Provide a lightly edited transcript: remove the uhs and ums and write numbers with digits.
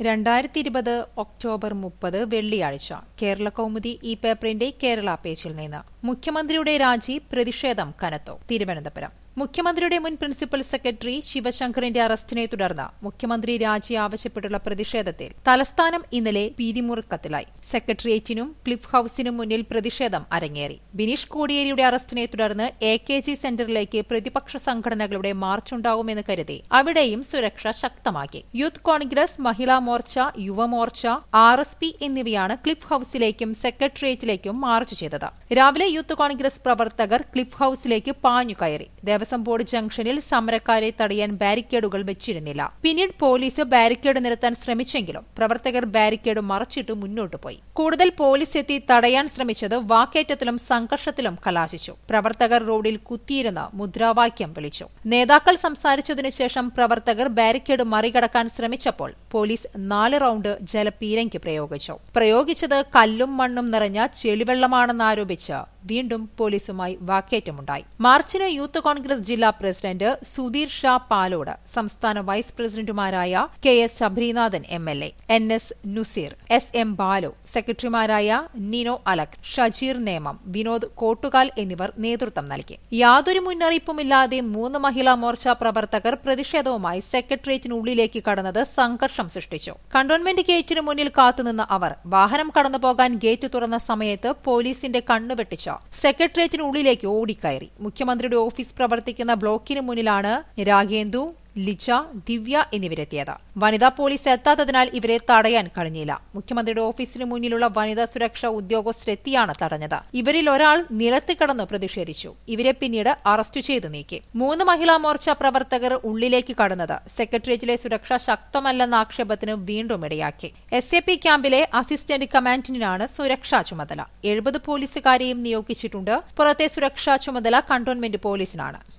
2020 October 30 വെള്ളിയാഴ്ച കേരള കൗമുദി ഈ പേപ്പറിന്റെ കേരള പേജിൽ നിന്ന് മുഖ്യമന്ത്രിയുടെ രാജി പ്രതിഷേധം കനത്തു. തിരുവനന്തപുരം മുഖ്യമന്ത്രിയുടെ മുൻ പ്രിൻസിപ്പൽ സെക്രട്ടറി ശിവശങ്കറിന്റെ അറസ്റ്റിനെ തുടർന്ന് മുഖ്യമന്ത്രി രാജി ആവശ്യപ്പെട്ടുള്ള പ്രതിഷേധത്തിൽ തലസ്ഥാനം ഇന്നലെ പിരിമുറുക്കത്തിലായി. സെക്രട്ടേറിയറ്റിനും ക്ലിഫ് ഹൌസിനും മുന്നിൽ പ്രതിഷേധം അരങ്ങേറി. ബിനീഷ് കോടിയേരിയുടെ അറസ്റ്റിനെ തുടർന്ന് AKG സെന്ററിലേക്ക് പ്രതിപക്ഷ സംഘടനകളുടെ മാർച്ചുണ്ടാവുമെന്ന് കരുതി അവിടെയും സുരക്ഷ ശക്തമാക്കി. യൂത്ത് കോൺഗ്രസ്, മഹിളാ മോർച്ച, യുവമോർച്ച, RSP എന്നിവയാണ് ക്ലിഫ് ഹൌസിലേക്കും സെക്രട്ടേറിയറ്റിലേക്കും മാർച്ച് ചെയ്തത്. രാവിലെ യൂത്ത് കോൺഗ്രസ് പ്രവർത്തകർ ക്ലിഫ് ഹൌസിലേക്ക് പാഞ്ഞു കയറി. ദേവസ്വം ബോർഡ് ജംഗ്ഷനിൽ സമരക്കാരെ തടയാൻ ബാരിക്കേഡുകൾ വെച്ചിരുന്നില്ല. പിന്നീട് പോലീസ് ബാരിക്കേഡ് നിരത്താൻ ശ്രമിച്ചെങ്കിലും പ്രവർത്തകർ ബാരിക്കേഡ് മറച്ചിട്ട് മുന്നോട്ടു പോയി. കൂടുതൽ പോലീസ് എത്തി തടയാൻ ശ്രമിച്ചത് വാക്കേറ്റത്തിലും സംഘർഷത്തിലും കലാശിച്ചു. പ്രവർത്തകർ റോഡിൽ കുത്തിയിരുന്ന് മുദ്രാവാക്യം വിളിച്ചു. നേതാക്കൾ സംസാരിച്ചതിനു ശേഷം പ്രവർത്തകർ ബാരിക്കേഡ് മറികടക്കാൻ ശ്രമിച്ചപ്പോൾ പോലീസ് 4 റൌണ്ട് ജലപീരങ്കി പ്രയോഗിച്ചത് കല്ലും മണ്ണും നിറഞ്ഞ ചെളിവെള്ളമാണെന്നാരോപിച്ച് വീണ്ടും പോലീസുമായി വാക്കേറ്റമുണ്ടായി. മാർച്ചിന് യൂത്ത് കോൺഗ്രസ് ജില്ലാ പ്രസിഡന്റ് സുധീർ ഷാ പാലോട്, സംസ്ഥാന വൈസ് പ്രസിഡന്റുമാരായ KS Sabarinathan MLA, NS നുസീർ, SM Balu, സെക്രട്ടറിമാരായ നിനോ അലക്, ഷജീർ നേമം, വിനോദ് കോട്ടുകാൽ എന്നിവർ നേതൃത്വം നൽകി. യാതൊരു മുന്നറിയിപ്പുമില്ലാതെ 3 മഹിളാ മോർച്ച പ്രവർത്തകർ പ്രതിഷേധവുമായി സെക്രട്ടേറിയറ്റിനുള്ളിലേക്ക് കടന്നത് സംഘർഷം സൃഷ്ടിച്ചു. കന്റോൺമെന്റ് ഗേറ്റിന് മുന്നിൽ കാത്തുനിന്ന അവർ വാഹനം കടന്നുപോകാൻ ഗേറ്റ് തുറന്ന സമയത്ത് പോലീസിന്റെ കണ്ണുവെട്ടിച്ച് സെക്രട്ടേറിയറ്റിനുള്ളിലേക്ക് ഓടിക്കയറി. മുഖ്യമന്ത്രിയുടെ ഓഫീസ് പ്രവർത്തിക്കുന്ന ബ്ലോക്കിന് മുന്നിലാണ് രാഗേന്ദു, ലിജ, ദിവ്യ എന്നിവരെത്തിയത്. വനിതാ പോലീസ് എത്താത്തതിനാൽ ഇവരെ തടയാൻ കഴിഞ്ഞില്ല. മുഖ്യമന്ത്രിയുടെ ഓഫീസിന് മുന്നിലുള്ള വനിതാ സുരക്ഷാ ഉദ്യോഗസ്ഥരെത്തിയാണ് തടഞ്ഞത്. ഇവരിൽ ഒരാൾ നിലത്ത് കിടന്നു പ്രതിഷേധിച്ചു. ഇവരെ പിന്നീട് അറസ്റ്റ് ചെയ്തു നീക്കി. 3 മഹിളാ മോർച്ച പ്രവർത്തകർ ഉള്ളിലേക്ക് കടന്നത് സെക്രട്ടേറിയറ്റിലെ സുരക്ഷ ശക്തമല്ലെന്ന ആക്ഷേപത്തിന് വീണ്ടും ഇടയാക്കി. SAP ക്യാമ്പിലെ അസിസ്റ്റന്റ് കമാൻഡന്റിനാണ് സുരക്ഷാ ചുമതല. 70 പോലീസുകാരെയും നിയോഗിച്ചിട്ടുണ്ട്. പുറത്തെ സുരക്ഷാ ചുമതല കന്റോൺമെന്റ് പോലീസിനാണ്.